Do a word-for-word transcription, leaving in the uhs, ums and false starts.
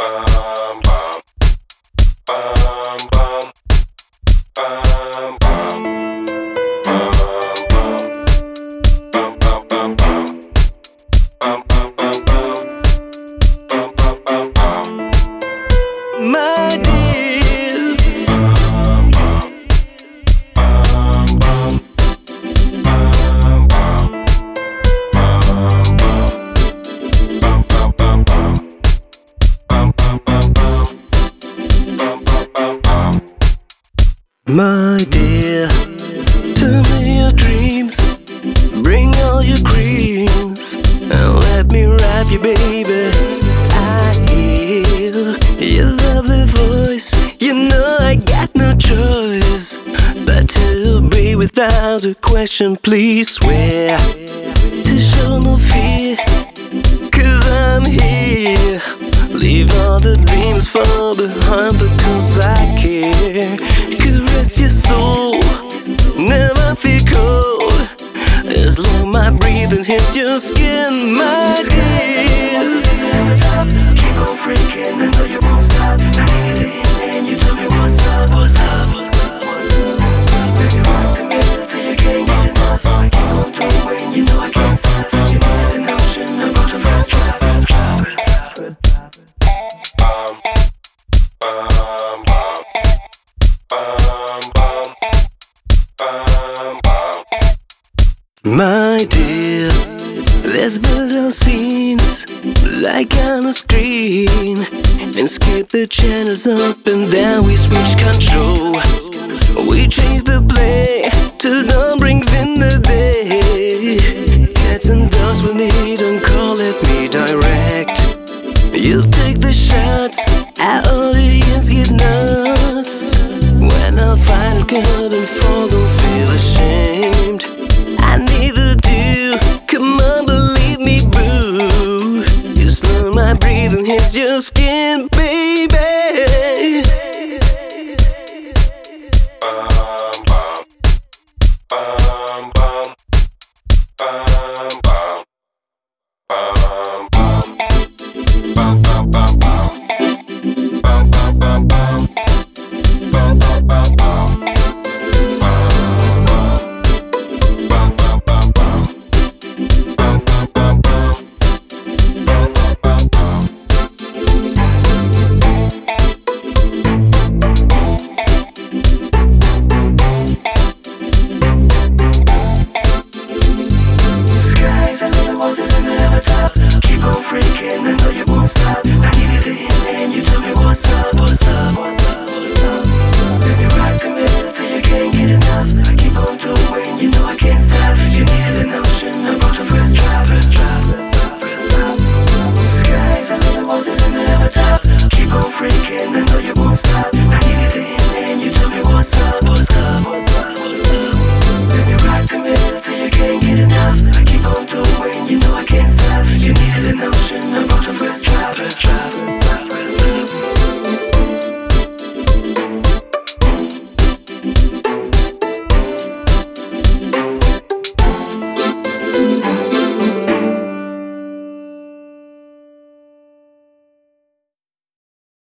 bum bum, bum bum, bum bum, bum bum, bum bum bum bum, bum bum bum bum, bum bum bum bum. My dear, Bum bum, bum bum, bum bum, bum bum, bum bum bum bum. Bum bum bum bum, bum bum bum bum. my dear, tell me your dreams, bring all your creams, and let me wrap you, baby. I hear your lovely voice, you know I got no choice but to be without a question. Please swear to show no fear, 'cause I'm here. Leave all the dreams far behind because I care. Caress your soul, never feel cold, as long my breathing hits your skin, my dear. Keep on freaking, I know you won't stop. I need it in and you tell me what's up, what's up. Baby, walk to me till you can't get enough. I keep on doing, you know I can't stop. You know it's an ocean, I'm about to first drop. Bum bum bum, bum bum, bum bum. My dear, let's build our scenes like on a screen, and skip the channels up and down. We switch control, we change the play till dawn brings in the day. Cats and dogs will need on call, let me direct. You take the shots, our audience get nuts. When I find a curtain fall, don't feel ashamed. I neither do, come on, believe me, boo. You slow my breathing hits your skin.